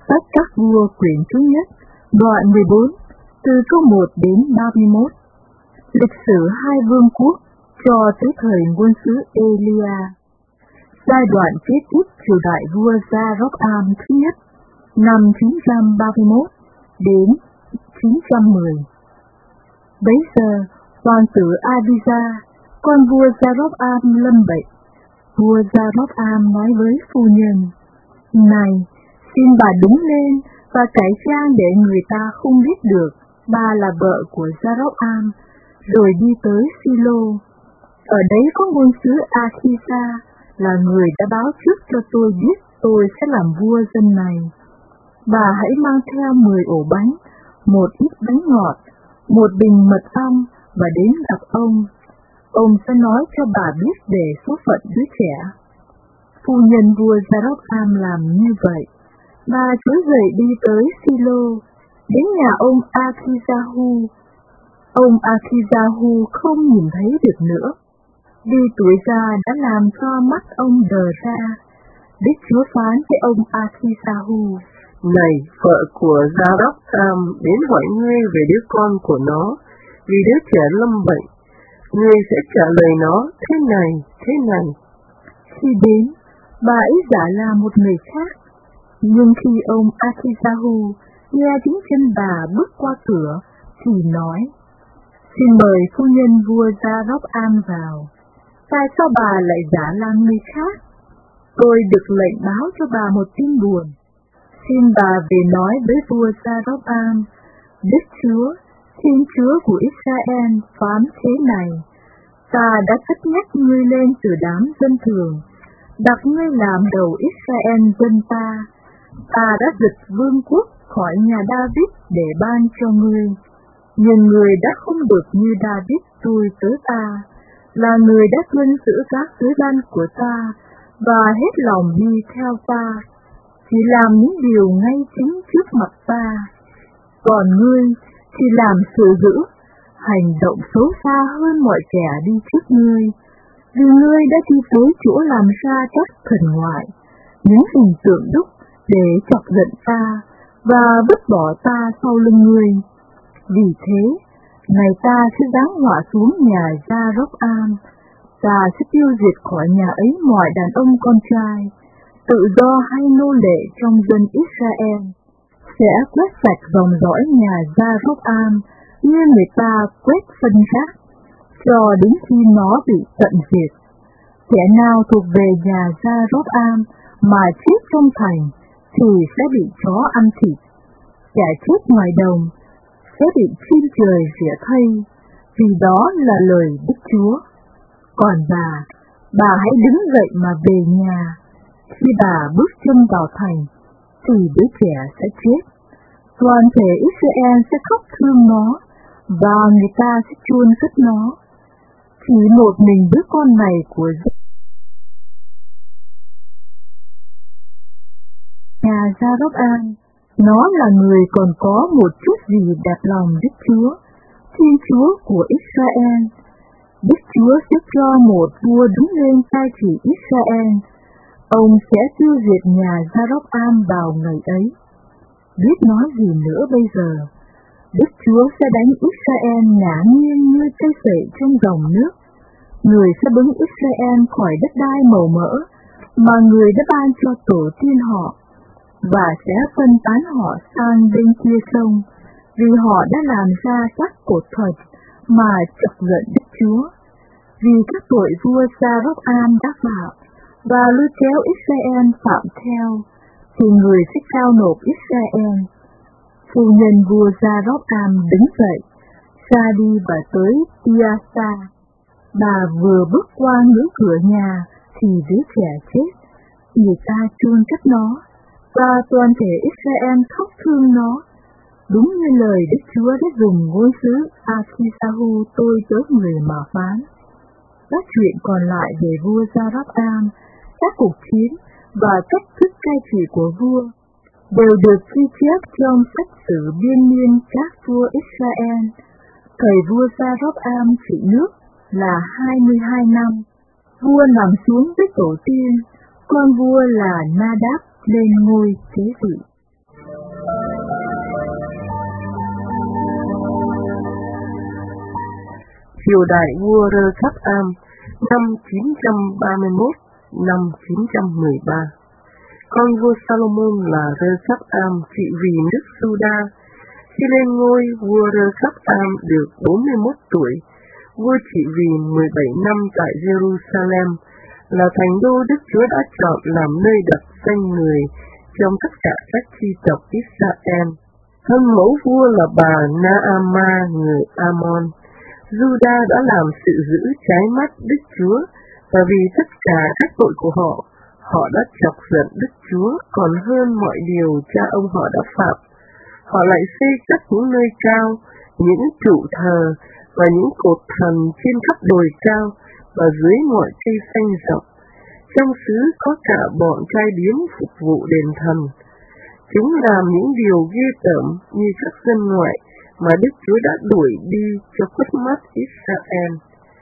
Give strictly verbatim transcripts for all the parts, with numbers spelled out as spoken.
Sách các vua quyển thứ nhất, đoạn mười bốn, từ câu một đến ba mươi mốt. Lịch sử hai vương quốc cho tới thời quân sứ Elia. Giai đoạn kế tiếp triều đại vua Gia-rốc-am thứ nhất, năm chín trăm ba mươi mốt đến chín trăm mười. Bấy giờ, hoàng tử Abijah, con vua Gia-rốc-am lâm bệnh. Vua Gia-rốc-am nói với phu nhân: "Này, xin bà đứng lên và cải trang để người ta không biết được bà là vợ của Gia-rốc-am, rồi đi tới Silo. Ở đấy có ngôn sứ A-khi-sa, là người đã báo trước cho tôi biết tôi sẽ làm vua dân này. Bà hãy mang theo mười ổ bánh, một ít bánh ngọt, một bình mật ong và đến gặp ông. Ông sẽ nói cho bà biết về số phận đứa trẻ." Phu nhân vua Gia-rốc-am làm như vậy. Bà trỗi dậy đi tới Silo, đến nhà ông A-khi-gia-hu. Ông A-khi-gia-hu không nhìn thấy được nữa, vì tuổi già đã làm cho mắt ông đờ ra. Đức Chúa phán với ông A-khi-gia-hu: "Này, vợ của Gia-rốc-am đến hỏi ngươi về đứa con của nó, vì đứa trẻ lâm bệnh. Ngươi sẽ trả lời nó thế này, thế này." Khi đến, bà ấy giả là một người khác. Nhưng khi ông A-khi-gia-hu nghe tiếng chân bà bước qua cửa, thì nói: "Xin mời phu nhân vua Gia-rốc-am vào." "Tại sao bà lại giả là người khác? Tôi được lệnh báo cho bà một tin buồn. Xin bà về nói với vua Gia-rốc-am: Đức Chúa, Thiên Chúa của Israel phán thế này: Ta đã cất nhắc ngươi lên từ đám dân thường, đặt ngươi làm đầu Israel dân ta. Ta đã giật vương quốc khỏi nhà David để ban cho ngươi. Nhưng ngươi đã không được như David tôi tớ ta, là người đã tuân giữ các giới ban của ta và hết lòng đi theo ta, chỉ làm những điều ngay chính trước mặt ta. Còn ngươi thì làm sự dữ, hành động xấu xa hơn mọi kẻ đi trước ngươi, vì ngươi đã đi tới chỗ làm ra các thần ngoại, những hình tượng đúc để chọc giận ta và vứt bỏ ta sau lưng ngươi. Vì thế, này ta sẽ giáng họa xuống nhà Gia-rốc-am, ta sẽ tiêu diệt khỏi nhà ấy mọi đàn ông con trai, tự do hay nô lệ trong dân Israel, sẽ quét sạch dòng dõi nhà Gia-rốc-am như người ta quét phân rác, cho đến khi nó bị tận diệt. Kẻ nào thuộc về nhà Gia-rốc-am mà chết trong thành thì sẽ bị chó ăn thịt, kẻ chết ngoài đồng sẽ bị chim trời rỉa thây, vì đó là lời Đức Chúa. Còn bà, bà hãy đứng dậy mà về nhà. Khi bà bước chân vào thành, thì đứa trẻ sẽ chết. Toàn thể Israel sẽ khóc thương nó, và người ta sẽ chôn cất nó. Chỉ một mình đứa con này của nhà Gia-rốc-am, nó là người còn có một chút gì đẹp lòng Đức Chúa, Thiên Chúa của Israel. Đức Chúa sẽ cho một vua đứng lên cai trị Israel. Ông sẽ tiêu diệt nhà Gia-rốc-am vào ngày ấy. Biết nói gì nữa bây giờ? Đức Chúa sẽ đánh Israel ngã nghiêng như cây sậy trong dòng nước. Người sẽ bứng Israel khỏi đất đai màu mỡ mà người đã ban cho tổ tiên họ, và sẽ phân tán họ sang bên kia sông, vì họ đã làm ra các cột thạch mà chọc giận Đức Chúa. Vì các tội vua Gia-rốc-am đã phạm và lôi kéo Israel phạm theo, thì người sẽ trao nộp Israel. Phu nhân vua Gia-rốc-am đứng dậy, ra đi và tới Tia-sa. Bà vừa bước qua ngưỡng cửa nhà thì đứa trẻ chết, người ta chôn cất nó, và toàn thể Israel khóc thương nó, đúng như lời Đức Chúa đã dùng ngôn sứ A-khi-sa-hu tôi tớ người mà phán. Các chuyện còn lại về vua Gia-rốc-am, các cuộc chiến và cách thức cai trị của vua đều được ghi chép trong sách sử biên niên các vua Israel. Thời vua Gia-rốc-am trị nước là hai mươi hai năm. Vua nằm xuống với tổ tiên, con vua là Na-đáp lên ngôi kế vị. triều đại vua Rơ-kháp-am năm chín trăm ba mươi mốt đến năm chín trăm mười ba. Con vua Salomon là Rơ-kháp-am trị vì nước Juda. Khi lên ngôi, vua Rơ-kháp-am được bốn mươi mốt tuổi. Vua trị vì mười bảy năm tại Jerusalem, là thành đô Đức Chúa đã chọn làm nơi đặt danh người trong tất cả các chi tộc Israel. Thân mẫu vua là bà Naama người Ammon. Juda đã làm sự dữ trái mắt Đức Chúa, và vì tất cả các tội của họ, họ đã chọc giận Đức Chúa còn hơn mọi điều cha ông họ đã phạm. Họ lại xây cất những nơi cao, những trụ thờ và những cột thần trên khắp đồi cao và dưới mọi cây xanh rộng. Trong xứ có cả bọn trai điếm phục vụ đền thần. Chúng làm những điều ghê tởm như các dân ngoại mà Đức Chúa đã đuổi đi cho khuất mắt Israel.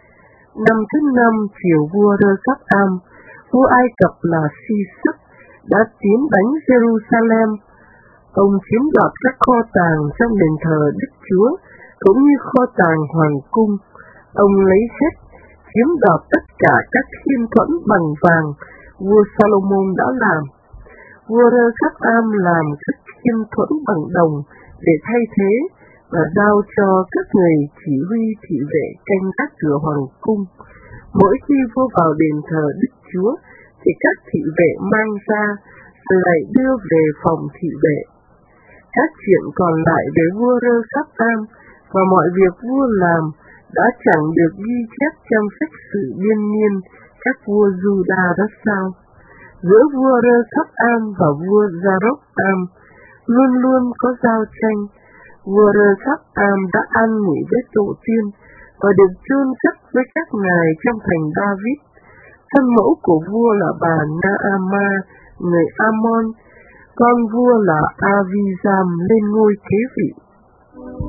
Năm thứ năm triều vua Rơ-kháp-am, vua Ai Cập là Si-sắc đã tiến đánh Jerusalem. Ông chiếm đoạt các kho tàng trong đền thờ Đức Chúa cũng như kho tàng hoàng cung. Ông lấy hết, chiếm đoạt tất cả các thiên thuẫn bằng vàng vua Salomon đã làm. Vua Rơ-kháp-am làm các thiên thuẫn bằng đồng để thay thế và giao cho các người chỉ huy thị vệ canh các cửa hoàng cung. Mỗi khi vua vào đền thờ Đức Chúa thì các thị vệ mang ra rồi lại đưa về phòng thị vệ. Các chuyện còn lại về vua Rơ-kháp-am và mọi việc vua làm đã chẳng được ghi chép trong sách sử biên niên các vua Juda đó sao? Giữa vua Rơ-kháp-am và vua Gia-rốc-am luôn luôn có giao tranh. Vua Rơ-kháp-am đã an nghỉ với tổ tiên và được chôn cất với các ngài trong thành David. Thân mẫu của vua là bà Naama người Ammon, con vua là Avizam lên ngôi kế vị.